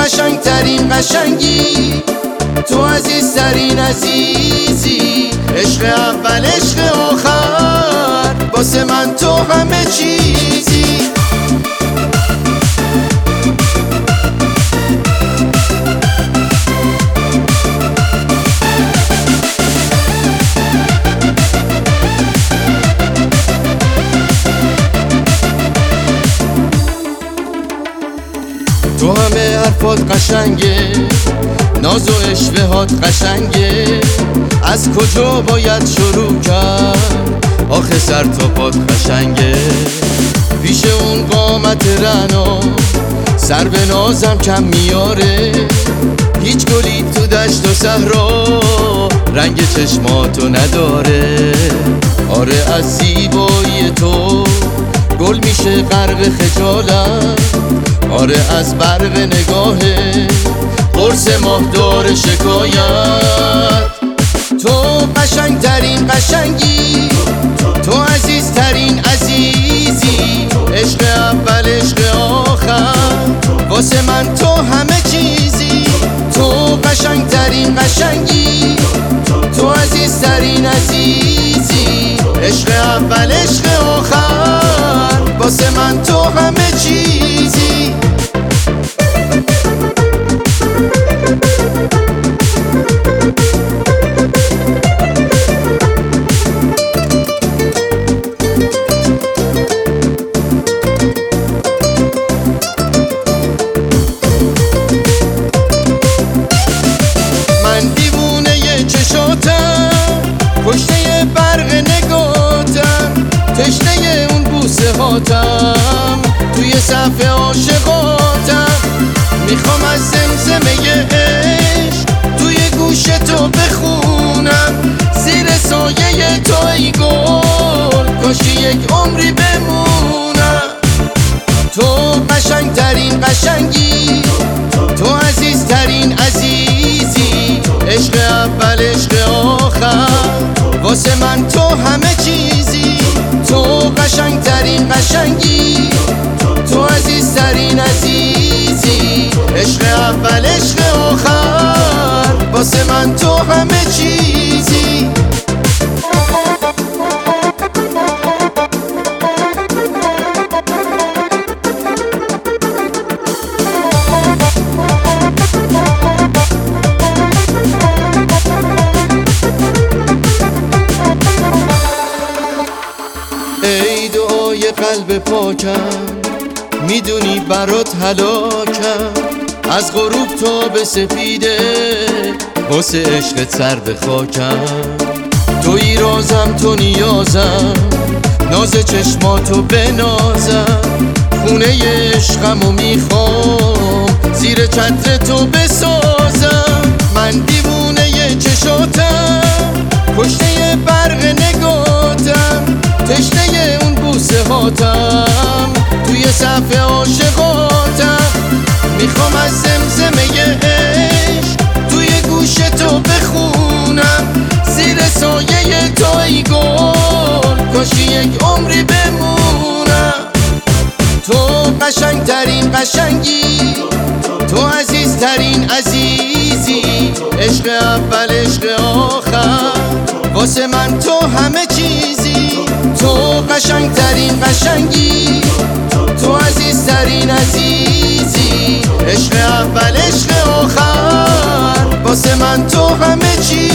قشنگترین قشنگی، تو عزیزترین عزیزی، عشق اول عشق آخر، واسه من تو همه چیزی. تو همه حرفات قشنگه، ناز و اشوهات قشنگه، از کجا باید شروع کرد؟ آخه سر تا پات قشنگه. پیش اون قامت رعنا سر به نازم کم میاره، هیچ گلی تو دشت و صحرا رنگ چشماتو نداره. آره از زیبایی تو گل میشه غرق خجالت، آره از برق نگاهه قرص ماهدار شکایت. تو قشنگترین قشنگی، تو عزیزترین عزیزی، عشق اول عشق آخر، واسه من تو همه چیزی. تو قشنگترین قشنگی، تو عزیزترین عزیزی، عشق اول عشق آخر، واسه من تو همه چیزی. کشته برق نگاتم، تشنه اون بوسه هاتم، توی صف عاشقاتم. میخوام از زمزمه عشق توی گوش تو بخونم، زیر سایه تو ای گل کاشی یک عمری بمونم. تو قشنگترین قشنگی، تو عزیزترین عزیزی، عشق اول عشق آخر، واسه من تو همه چیزی. تو قشنگترین قشنگی، تو عزیزترین عزیزی، عشق اول عشق آخر، واسه من تو همه چیزی. ای دعای قلب پاکم، میدونی برات هلاکم، از غروب تا به سپیده واسه عشقت سر به خاکم. توی رازم تو نیازم، ناز چشماتو بنازم، خونه عشقمو میخوام زیر چتر تو بسازم. من دیوونه چشاتم، کشته برق نگاتم، تشنه اون بوسه هاتم، توی صف عاشقاتم. میخوام از زمزمه عشق توی گوش تو بخونم، زیر سایه تو ای گل کاشی یک عمری بمونم. تو قشنگترین قشنگی، تو عزیزترین عزیزی، عشق اول عشق آخر، واسه من تو همه چیزی. تو قشنگترین قشنگی، تو عزیزترین عزیزی، عشق اول عشق آخر، واسه من تو همه چیزی.